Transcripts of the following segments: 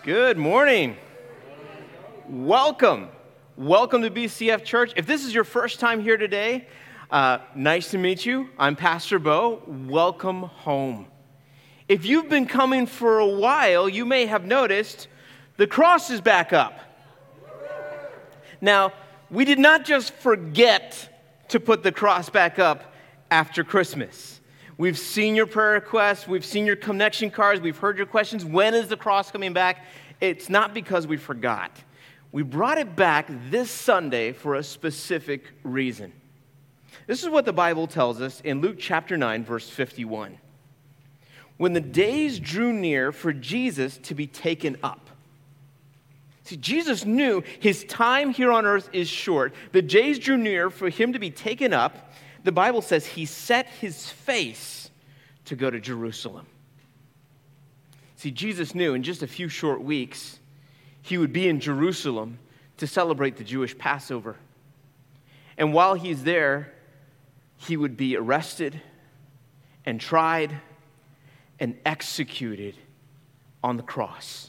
Good morning. Welcome. Welcome to BCF Church. If this is your first time here today, nice to meet you. I'm Pastor Bo. Welcome home. If you've been coming for a while, you may have noticed the cross is back up. Now, we did not just forget to put the cross back up after Christmas. We've seen your prayer requests. We've seen your connection cards. We've heard your questions. When is the cross coming back? It's not because we forgot. We brought it back this Sunday for a specific reason. This is what the Bible tells us in Luke chapter 9, verse 51. When the days drew near for Jesus to be taken up. See, Jesus knew his time here on earth is short. The days drew near for him to be taken up. The Bible says he set his face to go to Jerusalem. See, Jesus knew in just a few short weeks, he would be in Jerusalem to celebrate the Jewish Passover. And while he's there, he would be arrested and tried and executed on the cross.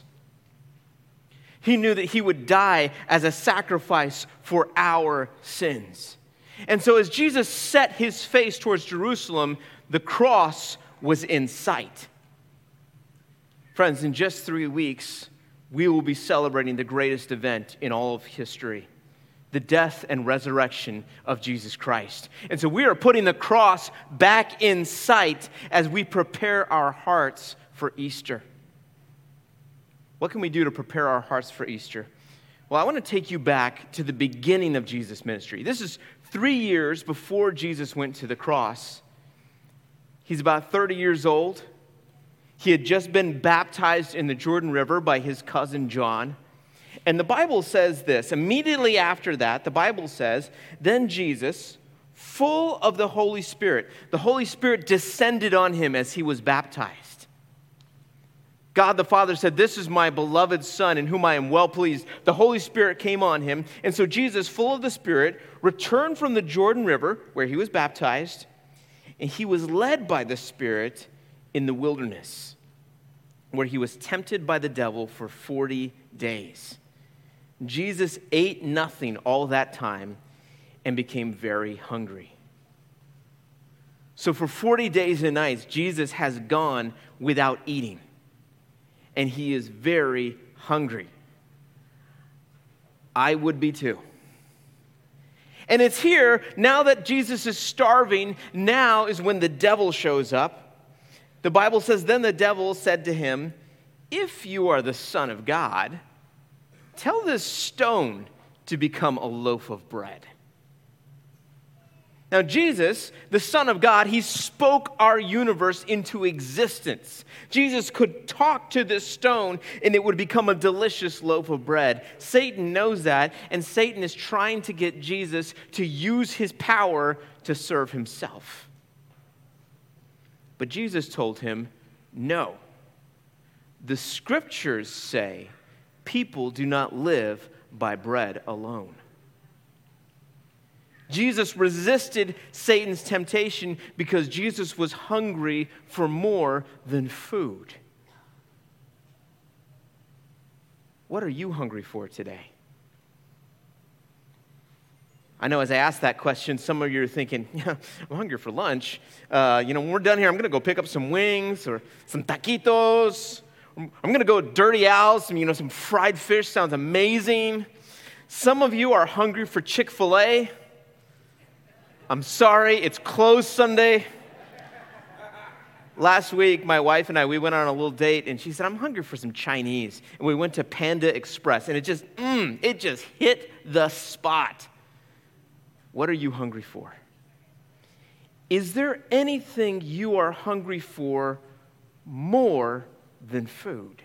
He knew that he would die as a sacrifice for our sins. And so as Jesus set his face towards Jerusalem, the cross was in sight. Friends, in just 3 weeks, we will be celebrating the greatest event in all of history, the death and resurrection of Jesus Christ. And so we are putting the cross back in sight as we prepare our hearts for Easter. What can we do to prepare our hearts for Easter? Well, I want to take you back to the beginning of Jesus' ministry. This is 3 years before Jesus went to the cross. He's about 30 years old. He had just been baptized in the Jordan River by his cousin John. And the Bible says this. Immediately after that, the Bible says, then Jesus, full of the Holy Spirit descended on him as he was baptized. God the Father said, this is my beloved Son in whom I am well pleased. The Holy Spirit came on him. And so Jesus, full of the Spirit, returned from the Jordan River where he was baptized. And he was led by the Spirit in the wilderness where he was tempted by the devil for 40 days. Jesus ate nothing all that time and became very hungry. So for 40 days and nights, Jesus has gone without eating. And he is very hungry. I would be too. And it's here, now that Jesus is starving, now is when the devil shows up. The Bible says, then the devil said to him, if you are the Son of God, tell this stone to become a loaf of bread. Now, Jesus, the Son of God, he spoke our universe into existence. Jesus could talk to this stone and it would become a delicious loaf of bread. Satan knows that, and Satan is trying to get Jesus to use his power to serve himself. But Jesus told him, no. The scriptures say people do not live by bread alone. Jesus resisted Satan's temptation because Jesus was hungry for more than food. What are you hungry for today? I know as I ask that question, some of you are thinking, yeah, I'm hungry for lunch. When we're done here, I'm going to go pick up some wings or some taquitos. I'm going to go to Dirty Al's, some fried fish sounds amazing. Some of you are hungry for Chick-fil-A. I'm sorry, it's closed Sunday. Last week, my wife and I, we went on a little date, and she said, I'm hungry for some Chinese. And we went to Panda Express, and it just hit the spot. What are you hungry for? Is there anything you are hungry for more than food?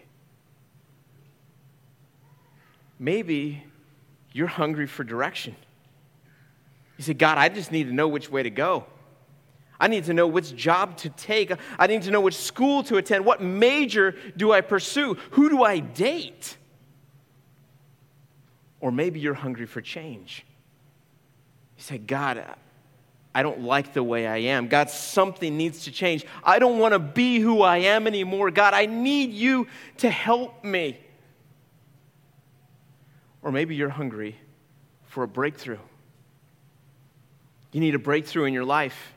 Maybe you're hungry for direction. You say, God, I just need to know which way to go. I need to know which job to take. I need to know which school to attend. What major do I pursue? Who do I date? Or maybe you're hungry for change. You say, God, I don't like the way I am. God, something needs to change. I don't want to be who I am anymore. God, I need you to help me. Or maybe you're hungry for a breakthrough. You need a breakthrough in your life.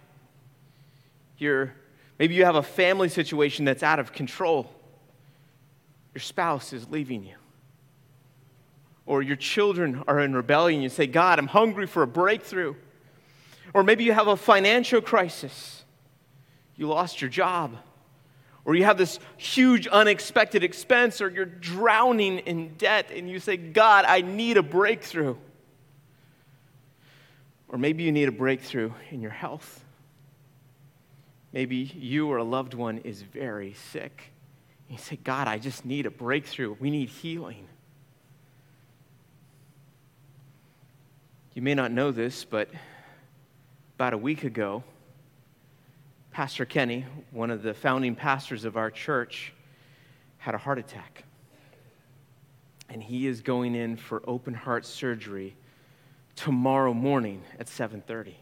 Maybe you have a family situation that's out of control. Your spouse is leaving you. Or your children are in rebellion. You say, God, I'm hungry for a breakthrough. Or maybe you have a financial crisis. You lost your job. Or you have this huge unexpected expense, or you're drowning in debt, and you say, God, I need a breakthrough. Or maybe you need a breakthrough in your health. Maybe you or a loved one is very sick. And you say, God, I just need a breakthrough. We need healing. You may not know this, but about a week ago, Pastor Kenny, one of the founding pastors of our church, had a heart attack. And he is going in for open heart surgery tomorrow morning at 7:30.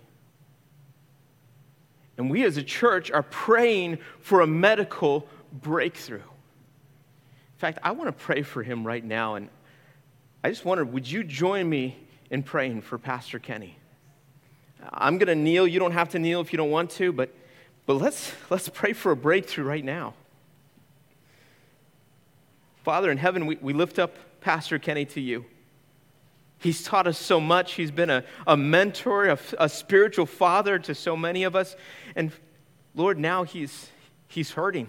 And we as a church are praying for a medical breakthrough. In fact, I want to pray for him right now. And I just wonder, would you join me in praying for Pastor Kenny? I'm going to kneel. You don't have to kneel if you don't want to, but let's pray for a breakthrough right now. Father in heaven, we lift up Pastor Kenny to you. He's taught us so much. He's been a mentor, a spiritual father to so many of us. And Lord, now he's hurting.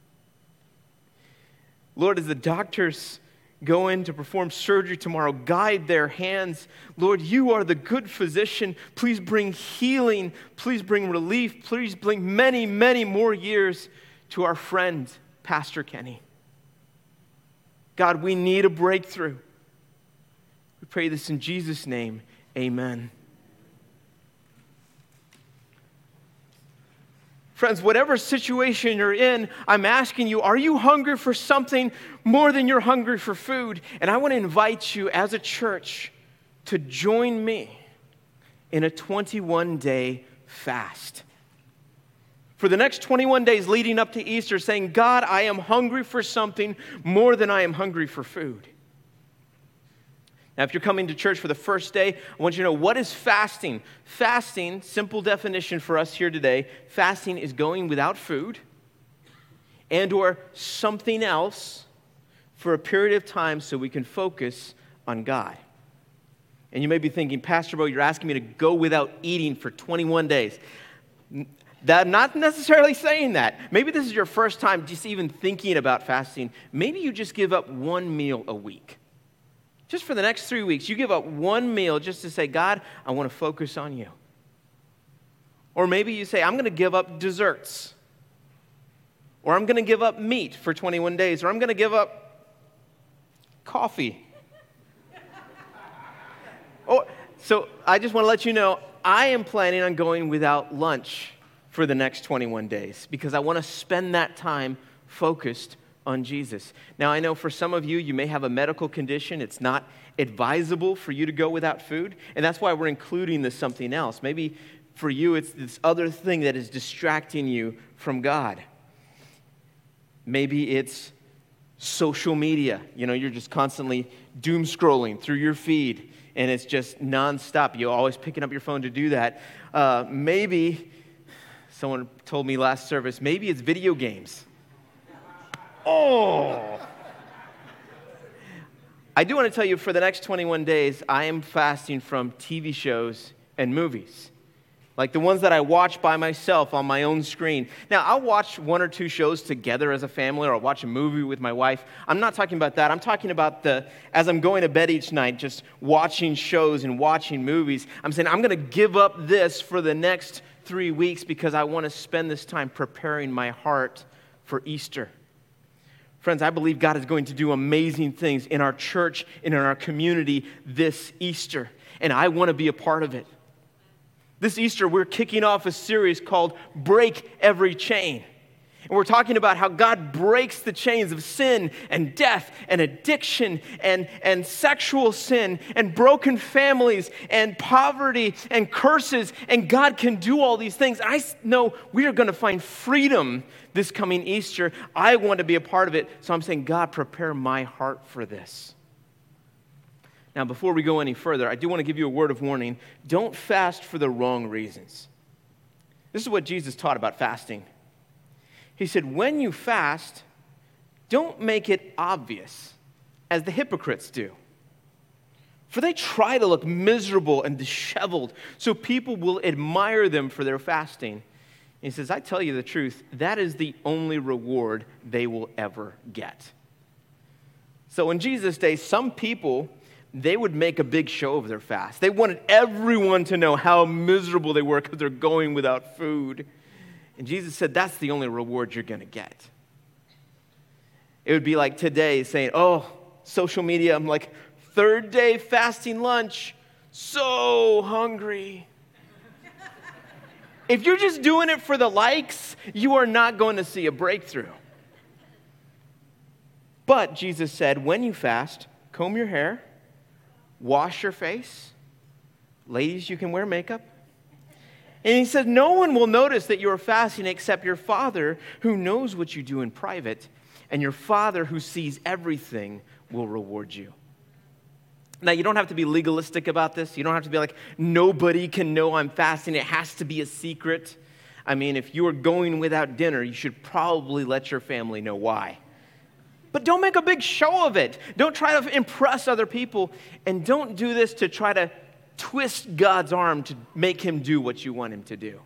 Lord, as the doctors go in to perform surgery tomorrow, guide their hands. Lord, you are the good physician. Please bring healing. Please bring relief. Please bring many, many more years to our friend, Pastor Kenny. God, we need a breakthrough. We pray this in Jesus' name. Amen. Friends, whatever situation you're in, I'm asking you, are you hungry for something more than you're hungry for food? And I want to invite you as a church to join me in a 21-day fast. For the next 21 days leading up to Easter, saying, God, I am hungry for something more than I am hungry for food. Now, if you're coming to church for the first day, I want you to know, what is fasting? Fasting, simple definition for us here today, fasting is going without food and or something else for a period of time so we can focus on God. And you may be thinking, Pastor Bo, you're asking me to go without eating for 21 days. I'm not necessarily saying that. Maybe this is your first time just even thinking about fasting. Maybe you just give up one meal a week. Just for the next 3 weeks, you give up one meal just to say, God, I want to focus on you. Or maybe you say, I'm going to give up desserts. Or I'm going to give up meat for 21 days. Or I'm going to give up coffee. So I just want to let you know, I am planning on going without lunch for the next 21 days because I want to spend that time focused on Jesus. Now, I know for some of you, you may have a medical condition. It's not advisable for you to go without food, and that's why we're including this something else. Maybe for you, it's this other thing that is distracting you from God. Maybe it's social media. You know, you're just constantly doom scrolling through your feed, and it's just nonstop. You're always picking up your phone to do that. Maybe, someone told me last service, maybe it's video games. Oh! I do want to tell you, for the next 21 days, I am fasting from TV shows and movies. Like the ones that I watch by myself on my own screen. Now, I'll watch one or two shows together as a family, or I'll watch a movie with my wife. I'm not talking about that. I'm talking about as I'm going to bed each night, just watching shows and watching movies. I'm saying I'm going to give up this for the next 3 weeks because I want to spend this time preparing my heart for Easter. Friends, I believe God is going to do amazing things in our church and in our community this Easter, and I want to be a part of it. This Easter, we're kicking off a series called Break Every Chain. And we're talking about how God breaks the chains of sin and death and addiction and sexual sin and broken families and poverty and curses. And God can do all these things. I know we are going to find freedom this coming Easter. I want to be a part of it. So I'm saying, God, prepare my heart for this. Now, before we go any further, I do want to give you a word of warning. Don't fast for the wrong reasons. This is what Jesus taught about fasting. He said, when you fast, don't make it obvious, as the hypocrites do. For they try to look miserable and disheveled, so people will admire them for their fasting. And he says, I tell you the truth, that is the only reward they will ever get. So in Jesus' day, some people, they would make a big show of their fast. They wanted everyone to know how miserable they were because they're going without food. And Jesus said, that's the only reward you're going to get. It would be like today saying, oh, social media, I'm like, third day fasting lunch, so hungry. If you're just doing it for the likes, you are not going to see a breakthrough. But Jesus said, when you fast, comb your hair, wash your face. Ladies, you can wear makeup. And he said, no one will notice that you are fasting except your Father who knows what you do in private, and your Father who sees everything will reward you. Now, you don't have to be legalistic about this. You don't have to be like, nobody can know I'm fasting. It has to be a secret. I mean, if you are going without dinner, you should probably let your family know why. But don't make a big show of it. Don't try to impress other people. And don't do this to try to twist God's arm to make him do what you want him to do.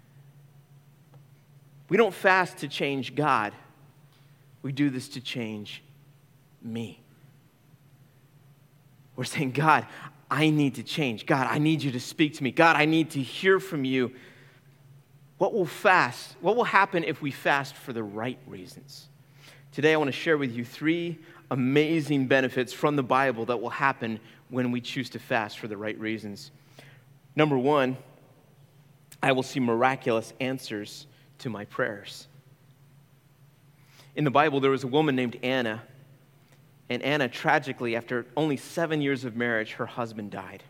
We don't fast to change God. We do this to change me. We're saying, God, I need to change. God, I need you to speak to me. God, I need to hear from you. What will happen if we fast for the right reasons? Today, I want to share with you 3 amazing benefits from the Bible that will happen when we choose to fast for the right reasons. Number 1, I will see miraculous answers to my prayers. In the Bible, there was a woman named Anna. And Anna, tragically, after only 7 years of marriage, her husband died.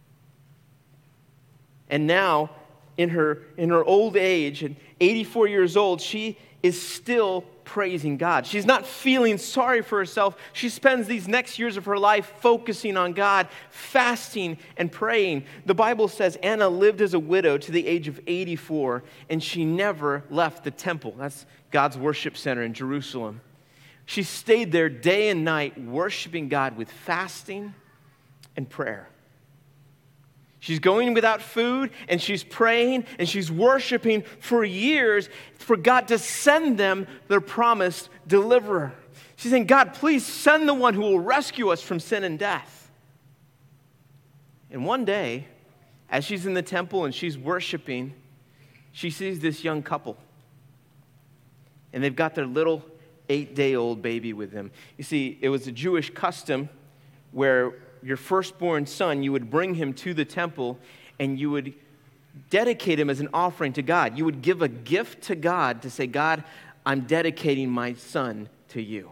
And now, in her old age, at 84 years old, she is still praising God. She's not feeling sorry for herself. She spends these next years of her life focusing on God, fasting and praying. The Bible says Anna lived as a widow to the age of 84, and she never left the temple. That's God's worship center in Jerusalem. She stayed there day and night worshiping God with fasting and prayer. She's going without food, and she's praying, and she's worshiping for years for God to send them their promised deliverer. She's saying, God, please send the one who will rescue us from sin and death. And one day, as she's in the temple and she's worshiping, she sees this young couple. And they've got their little 8-day-old baby with them. You see, it was a Jewish custom where your firstborn son, you would bring him to the temple and you would dedicate him as an offering to God. You would give a gift to God to say, God, I'm dedicating my son to you.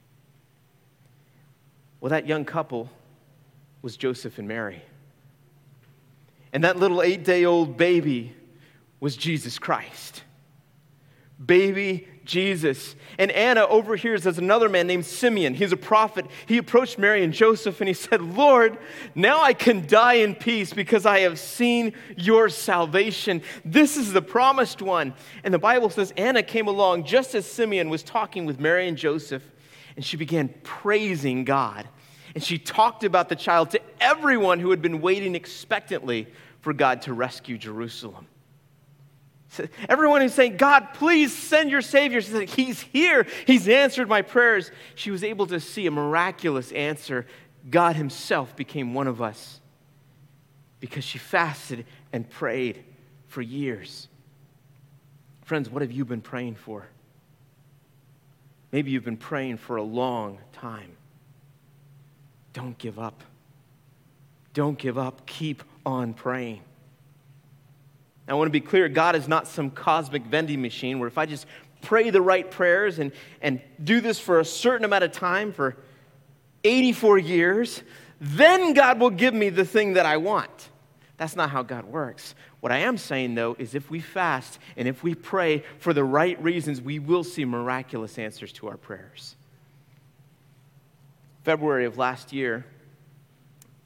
Well, that young couple was Joseph and Mary. And that little 8-day-old baby was Jesus Christ. Baby Jesus. And Anna overhears there's another man named Simeon. He's a prophet. He approached Mary and Joseph and he said, Lord, now I can die in peace because I have seen your salvation. This is the promised one. And the Bible says Anna came along just as Simeon was talking with Mary and Joseph, and she began praising God. And she talked about the child to everyone who had been waiting expectantly for God to rescue Jerusalem. Everyone who's saying, God, please send your Savior. She said, he's here. He's answered my prayers. She was able to see a miraculous answer. God himself became one of us because she fasted and prayed for years. Friends, what have you been praying for? Maybe you've been praying for a long time. Don't give up. Don't give up. Keep on praying. I want to be clear, God is not some cosmic vending machine where if I just pray the right prayers and do this for a certain amount of time, for 84 years, then God will give me the thing that I want. That's not how God works. What I am saying, though, is if we fast and if we pray for the right reasons, we will see miraculous answers to our prayers. February of last year,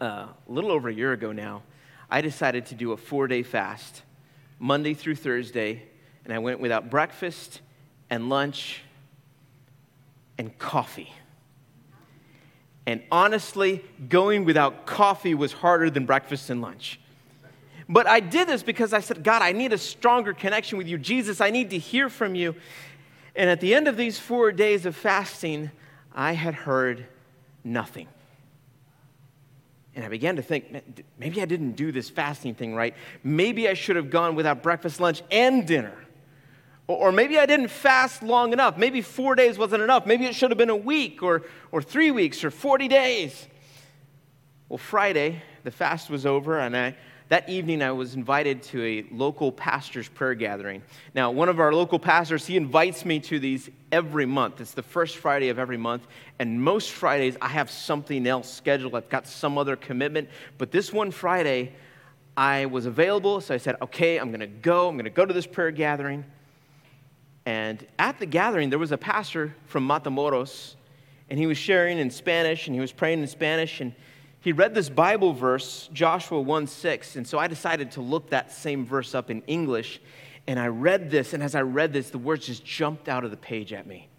A little over a year ago now, I decided to do a 4-day fast, Monday through Thursday, and I went without breakfast and lunch and coffee. And honestly, going without coffee was harder than breakfast and lunch. But I did this because I said, God, I need a stronger connection with you. Jesus, I need to hear from you. And at the end of these 4 days of fasting, I had heard nothing. And I began to think, maybe I didn't do this fasting thing right. Maybe I should have gone without breakfast, lunch, and dinner. Or maybe I didn't fast long enough. Maybe 4 days wasn't enough. Maybe it should have been a week or 3 weeks or 40 days. Well, Friday, the fast was over, and that evening I was invited to a local pastor's prayer gathering. Now, one of our local pastors, he invites me to these every month. It's the first Friday of every month, and most Fridays I have something else scheduled. I've got some other commitment, but this one Friday I was available, so I said, okay, I'm going to go to this prayer gathering. And at the gathering, there was a pastor from Matamoros, and he was sharing in Spanish, and he was praying in Spanish, and he read this Bible verse, Joshua 1:6, and so I decided to look that same verse up in English, and I read this, and as I read this, the words just jumped out of the page at me.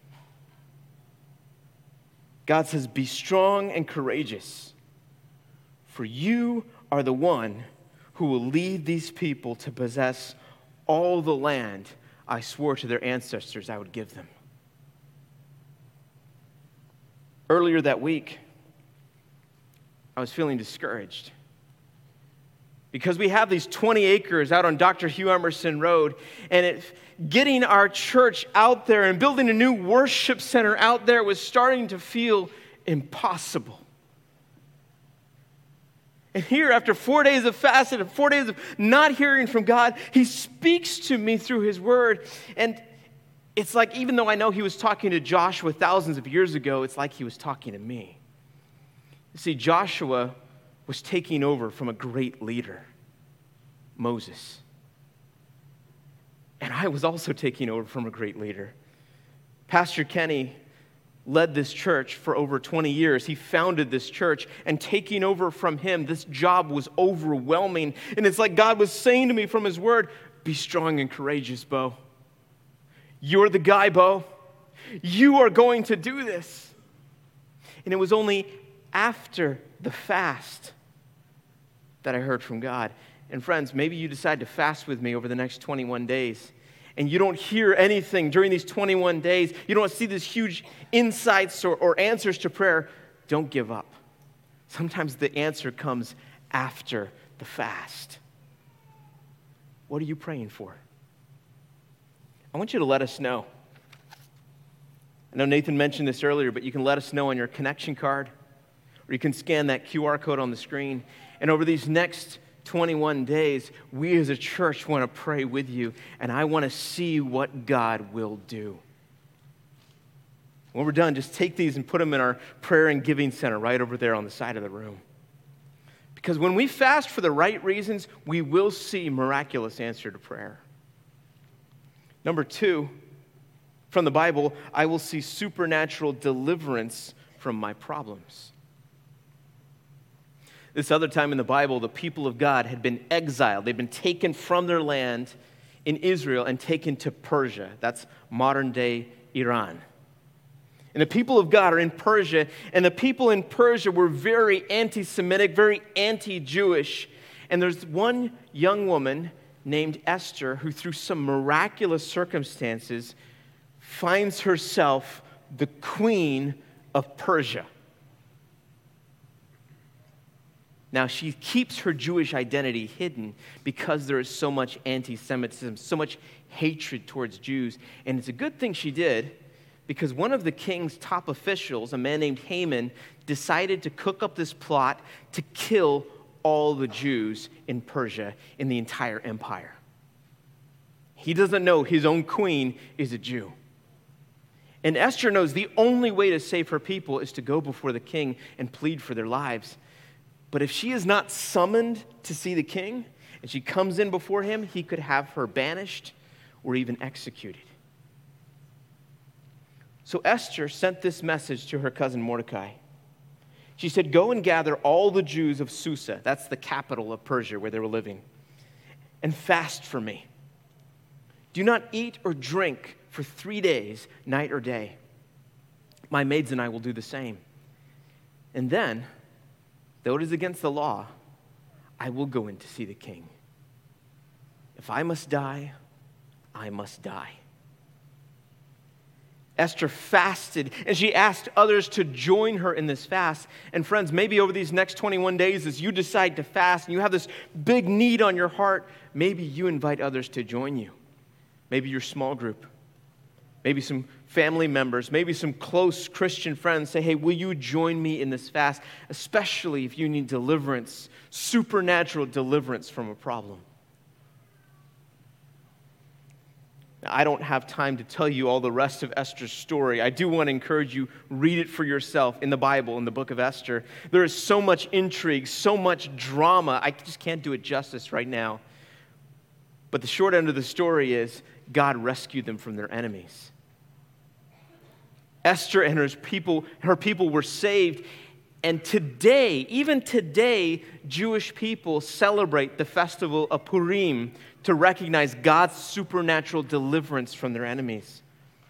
God says, be strong and courageous, for you are the one who will lead these people to possess all the land I swore to their ancestors I would give them. Earlier that week, I was feeling discouraged because we have these 20 acres out on Dr. Hugh Emerson Road, and getting our church out there and building a new worship center out there was starting to feel impossible. And here, after 4 days of fasting and 4 days of not hearing from God, He speaks to me through His Word. And it's like, even though I know He was talking to Joshua thousands of years ago, it's like He was talking to me. You see, Joshua was taking over from a great leader, Moses. And I was also taking over from a great leader. Pastor Kenny led this church for over 20 years. He founded this church, and taking over from him, this job was overwhelming. And it's like God was saying to me from His Word, be strong and courageous, Bo. You're the guy, Bo. You are going to do this. And it was only after the fast that I heard from God. And friends, maybe you decide to fast with me over the next 21 days. And you don't hear anything during these 21 days. You don't see these huge insights or answers to prayer. Don't give up. Sometimes the answer comes after the fast. What are you praying for? I want you to let us know. I know Nathan mentioned this earlier, but you can let us know on your connection card, or you can scan that QR code on the screen. And over these next 21 days, we as a church want to pray with you, and I want to see what God will do. When we're done, just take these and put them in our prayer and giving center right over there on the side of the room. Because when we fast for the right reasons, we will see miraculous answer to prayer. Number 2, from the Bible, I will see supernatural deliverance from my problems. This other time in the Bible, the people of God had been exiled. They'd been taken from their land in Israel and taken to Persia. That's modern-day Iran. And the people of God are in Persia, and the people in Persia were very anti-Semitic, very anti-Jewish. And there's one young woman named Esther who, through some miraculous circumstances, finds herself the queen of Persia. Now, she keeps her Jewish identity hidden because there is so much anti-Semitism, so much hatred towards Jews. And it's a good thing she did, because one of the king's top officials, a man named Haman, decided to cook up this plot to kill all the Jews in Persia, in the entire empire. He doesn't know his own queen is a Jew. And Esther knows the only way to save her people is to go before the king and plead for their lives. But if she is not summoned to see the king, and she comes in before him, he could have her banished or even executed. So Esther sent this message to her cousin Mordecai. She said, "Go and gather all the Jews of Susa," that's the capital of Persia where they were living, "and fast for me. Do not eat or drink for 3 days, night or day. My maids and I will do the same. And then, though it is against the law, I will go in to see the king. If I must die, I must die." Esther fasted, and she asked others to join her in this fast. And friends, maybe over these next 21 days, as you decide to fast and you have this big need on your heart, maybe you invite others to join you. Maybe your small group, maybe some family members, maybe some close Christian friends say, "Hey, will you join me in this fast?" Especially if you need deliverance, supernatural deliverance from a problem. I don't have time to tell you all the rest of Esther's story. I do want to encourage you, read it for yourself in the Bible, in the book of Esther. There is so much intrigue, so much drama. I just can't do it justice right now. But the short end of the story is God rescued them from their enemies. Esther and her people were saved. And today, even today, Jewish people celebrate the festival of Purim to recognize God's supernatural deliverance from their enemies.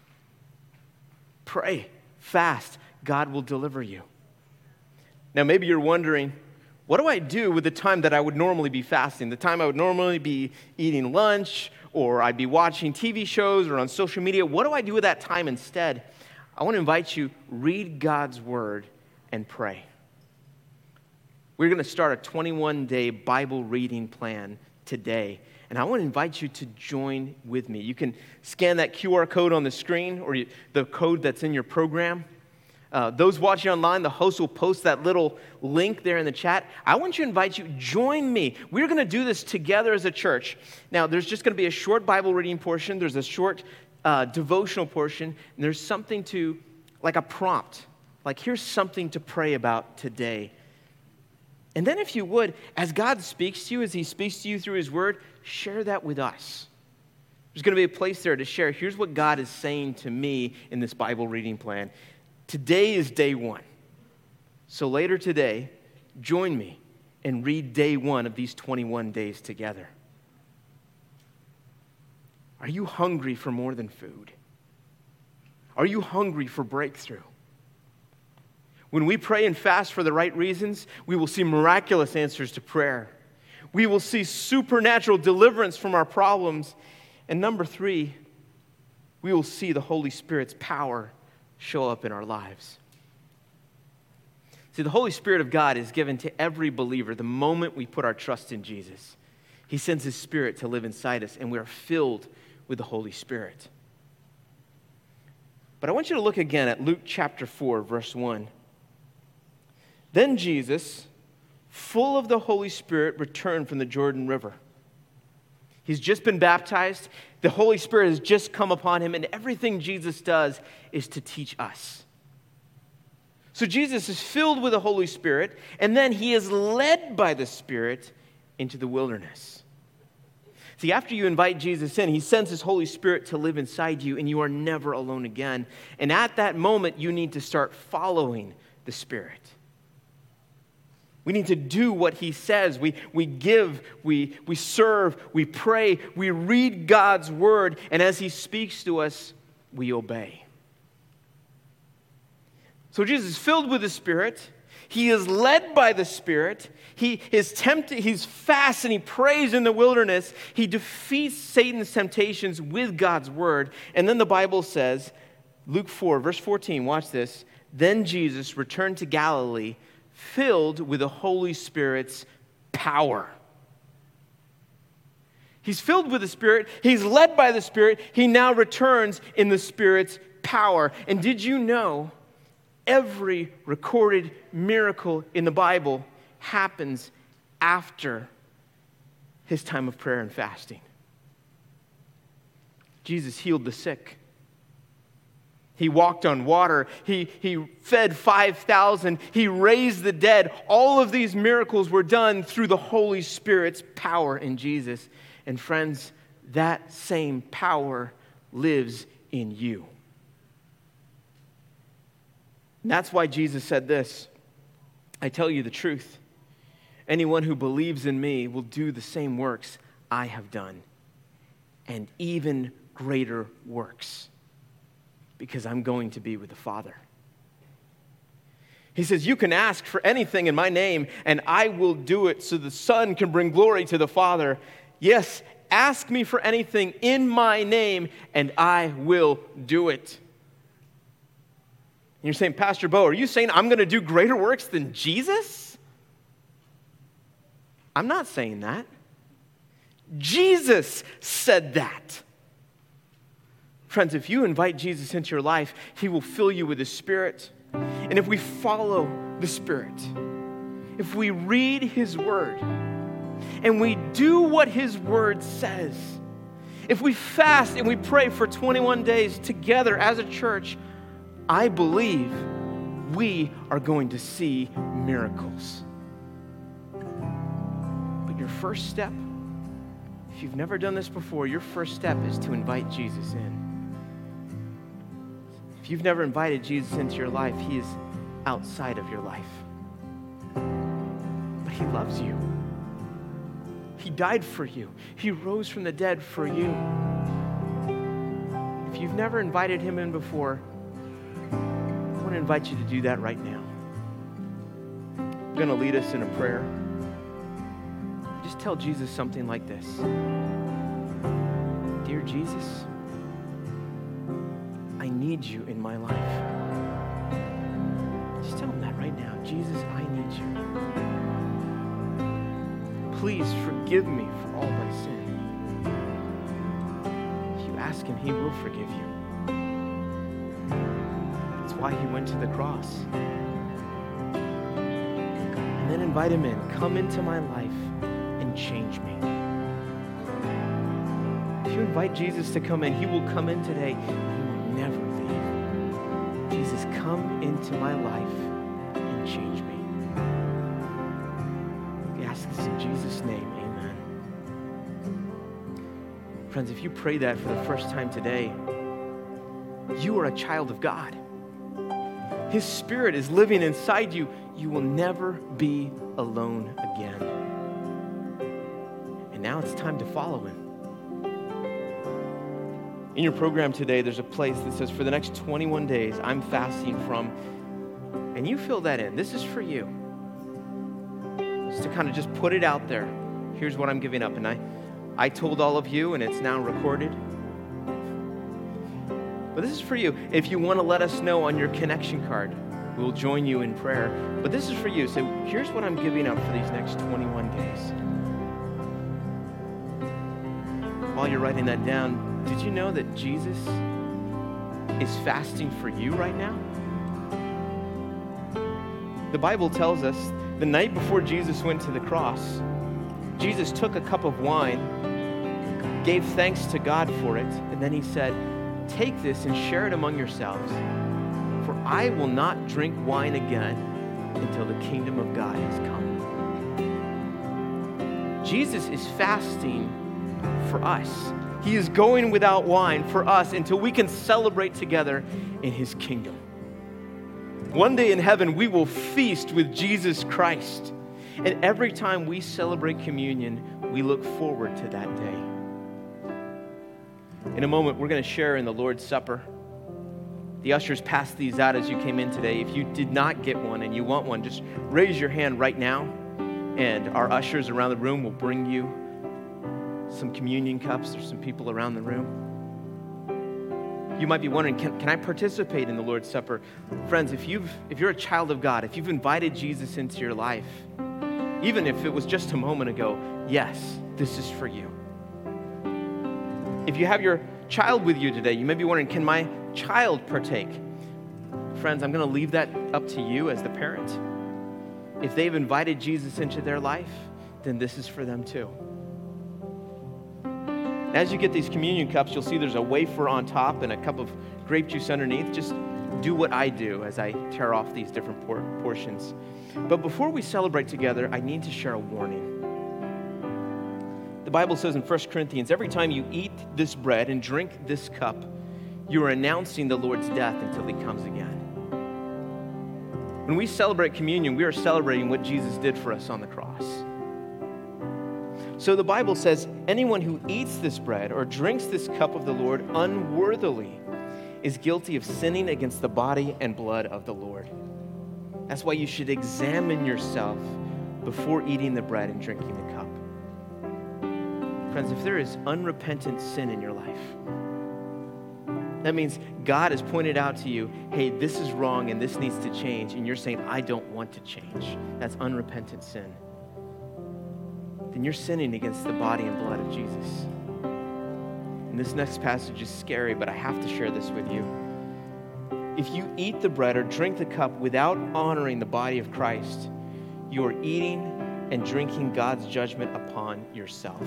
Pray, fast, God will deliver you. Now, maybe you're wondering, what do I do with the time that I would normally be fasting? The time I would normally be eating lunch, or I'd be watching TV shows or on social media. What do I do with that time instead? I want to invite you, read God's word and pray. We're going to start a 21-day Bible reading plan today. And I want to invite you to join with me. You can scan that QR code on the screen or the code that's in your program. Those watching online, the host will post that little link there in the chat. I want you to invite you, join me. We're going to do this together as a church. Now, there's just going to be a short Bible reading portion. There's a short devotional portion. And there's something to, like a prompt. Like, here's something to pray about today. And then if you would, as God speaks to you, as he speaks to you through his word, share that with us. There's going to be a place there to share. Here's what God is saying to me in this Bible reading plan. Today is day 1. So later today, join me and read day 1 of these 21 days together. Are you hungry for more than food? Are you hungry for breakthrough? When we pray and fast for the right reasons, we will see miraculous answers to prayer. We will see supernatural deliverance from our problems. And number 3, we will see the Holy Spirit's power show up in our lives. See, the Holy Spirit of God is given to every believer the moment we put our trust in Jesus. He sends his Spirit to live inside us, and we are filled with the Holy Spirit. But I want you to look again at Luke chapter 4, verse 1. Then Jesus, full of the Holy Spirit, returned from the Jordan River. He's just been baptized. The Holy Spirit has just come upon him, and everything Jesus does is to teach us. So Jesus is filled with the Holy Spirit, and then he is led by the Spirit into the wilderness. See, after you invite Jesus in, he sends his Holy Spirit to live inside you, and you are never alone again. And at that moment, you need to start following the Spirit. We need to do what he says. We give, we serve, we pray, we read God's word, and as he speaks to us, we obey. So Jesus is filled with the Spirit. He is led by the Spirit. He is tempted. He's fast and he prays in the wilderness. He defeats Satan's temptations with God's word. And then the Bible says, Luke 4, verse 14, watch this. Then Jesus returned to Galilee, filled with the Holy Spirit's power. He's filled with the Spirit. He's led by the Spirit. He now returns in the Spirit's power. And did you know every recorded miracle in the Bible happens after his time of prayer and fasting? Jesus healed the sick. He walked on water. He fed 5,000. He raised the dead. All of these miracles were done through the Holy Spirit's power in Jesus. And friends, that same power lives in you. And that's why Jesus said this. I tell you the truth. Anyone who believes in me will do the same works I have done, and even greater works, because I'm going to be with the Father. He says, you can ask for anything in my name, and I will do it so the Son can bring glory to the Father. Yes, ask me for anything in my name, and I will do it. And you're saying, Pastor Bo, are you saying I'm going to do greater works than Jesus? I'm not saying that. Jesus said that. Friends, if you invite Jesus into your life, he will fill you with his Spirit. And if we follow the Spirit, if we read his word, and we do what his word says, if we fast and we pray for 21 days together as a church, I believe we are going to see miracles. But your first step, if you've never done this before, your first step is to invite Jesus in. If you've never invited Jesus into your life, he is outside of your life. But he loves you. He died for you. He rose from the dead for you. If you've never invited him in before, I want to invite you to do that right now. I'm going to lead us in a prayer. Just tell Jesus something like this. Dear Jesus, I need you in my life. Just tell him that right now. Jesus, I need you. Please forgive me for all my sin. If you ask him, he will forgive you. That's why he went to the cross. And then invite him in. Come into my life and change me. If you invite Jesus to come in, he will come in today. Never leave. Jesus, come into my life and change me. We ask this in Jesus' name, amen. Friends, if you pray that for the first time today, you are a child of God. His Spirit is living inside you. You will never be alone again. And now it's time to follow him. In your program today, there's a place that says, for the next 21 days, I'm fasting from, and you fill that in. This is for you. Just to kind of just put it out there. Here's what I'm giving up. And I told all of you, and it's now recorded. But this is for you. If you want to let us know on your connection card, we'll join you in prayer. But this is for you. So here's what I'm giving up for these next 21 days. While you're writing that down, did you know that Jesus is fasting for you right now? The Bible tells us the night before Jesus went to the cross, Jesus took a cup of wine, gave thanks to God for it, and then he said, take this and share it among yourselves, for I will not drink wine again until the kingdom of God has come. Jesus is fasting for us. He is going without wine for us until we can celebrate together in his kingdom. One day in heaven, we will feast with Jesus Christ. And every time we celebrate communion, we look forward to that day. In a moment, we're going to share in the Lord's Supper. The ushers passed these out as you came in today. If you did not get one and you want one, just raise your hand right now, and our ushers around the room will bring you some communion cups. There's some people around the room. You might be wondering, can I participate in the Lord's Supper? Friends, if you're a child of God, if you've invited Jesus into your life, even if it was just a moment ago, yes, this is for you. If you have your child with you today, you may be wondering, can my child partake? Friends, I'm going to leave that up to you as the parent. If they've invited Jesus into their life, then this is for them too. As you get these communion cups, you'll see there's a wafer on top and a cup of grape juice underneath. Just do what I do as I tear off these different portions. But before we celebrate together, I need to share a warning. The Bible says in 1 Corinthians, every time you eat this bread and drink this cup, you are announcing the Lord's death until he comes again. When we celebrate communion, we are celebrating what Jesus did for us on the cross. So the Bible says, anyone who eats this bread or drinks this cup of the Lord unworthily is guilty of sinning against the body and blood of the Lord. That's why you should examine yourself before eating the bread and drinking the cup. Friends, if there is unrepentant sin in your life, that means God has pointed out to you, hey, this is wrong and this needs to change, and you're saying, I don't want to change. That's unrepentant sin. Then you're sinning against the body and blood of Jesus. And this next passage is scary, but I have to share this with you. If you eat the bread or drink the cup without honoring the body of Christ, you are eating and drinking God's judgment upon yourself.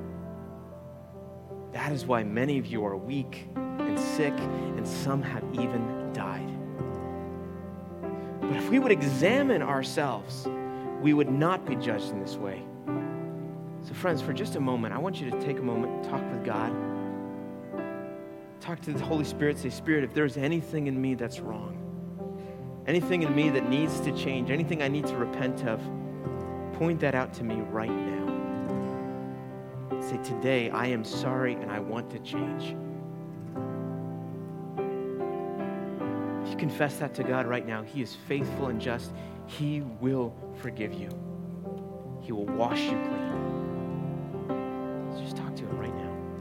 That is why many of you are weak and sick, and some have even died. But if we would examine ourselves, we would not be judged in this way. So friends, for just a moment, I want you to take a moment and talk with God. Talk to the Holy Spirit. Say, Spirit, if there's anything in me that's wrong, anything in me that needs to change, anything I need to repent of, point that out to me right now. Say, today I am sorry and I want to change. If you confess that to God right now, He is faithful and just. He will forgive you. He will wash you clean. So just talk to Him right now.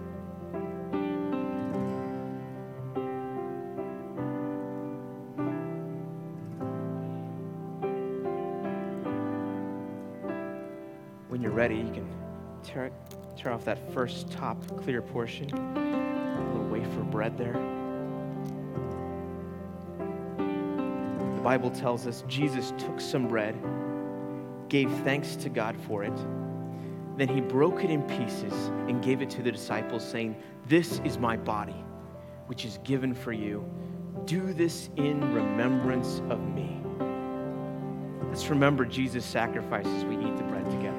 When you're ready, you can tear off that first top clear portion, a little wafer bread there. The Bible tells us Jesus took some bread, gave thanks to God for it, then He broke it in pieces and gave it to the disciples, saying, "This is my body, which is given for you. Do this in remembrance of me." Let's remember Jesus' sacrifice as we eat the bread together.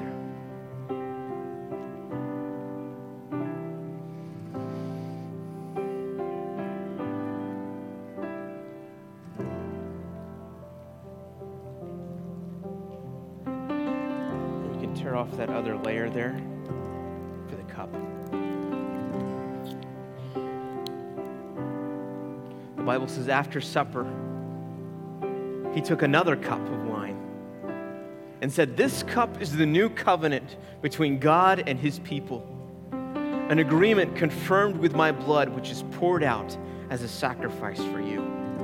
Tear off that other layer there for the cup. The Bible says after supper, He took another cup of wine and said, "This cup is the new covenant between God and His people, an agreement confirmed with my blood, which is poured out as a sacrifice for you."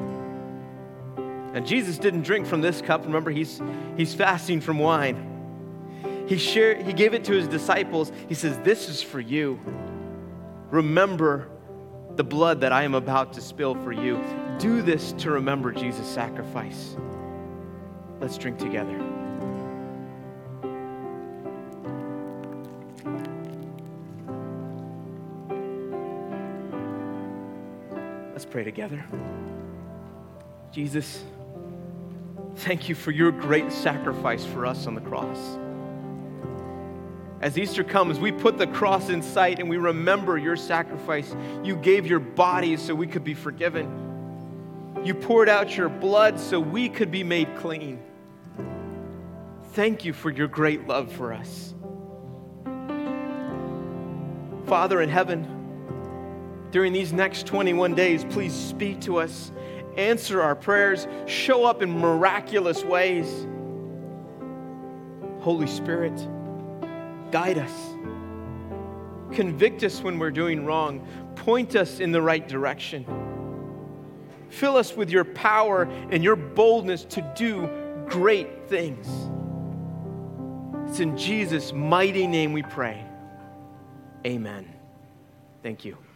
And Jesus didn't drink from this cup. Remember, he's fasting from wine. He gave it to His disciples. He says, "This is for you. Remember the blood that I am about to spill for you. Do this to remember Jesus' sacrifice." Let's drink together. Let's pray together. Jesus, thank you for your great sacrifice for us on the cross. As Easter comes, we put the cross in sight and we remember your sacrifice. You gave your body so we could be forgiven. You poured out your blood so we could be made clean. Thank you for your great love for us. Father in heaven, during these next 21 days, please speak to us, answer our prayers, show up in miraculous ways. Holy Spirit, guide us. Convict us when we're doing wrong. Point us in the right direction. Fill us with your power and your boldness to do great things. It's in Jesus' mighty name we pray. Amen. Thank you.